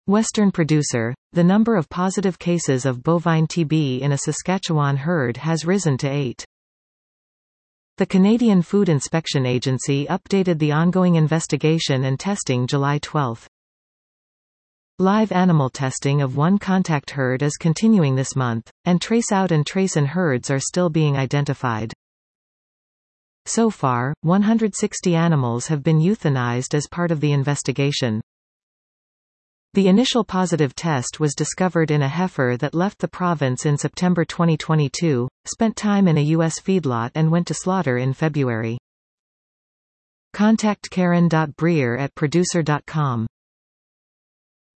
Western producer. The number of positive cases of bovine TB in a Saskatchewan herd has risen to 8. The Canadian Food Inspection Agency updated the ongoing investigation and testing July 12. Live animal testing of one contact herd is continuing this month, and trace-out and trace-in herds are still being identified. So far, 160 animals have been euthanized as part of the investigation. The initial positive test was discovered in a heifer that left the province in September 2022, spent time in a U.S. feedlot and went to slaughter in February. Contact Karen.Breer@producer.com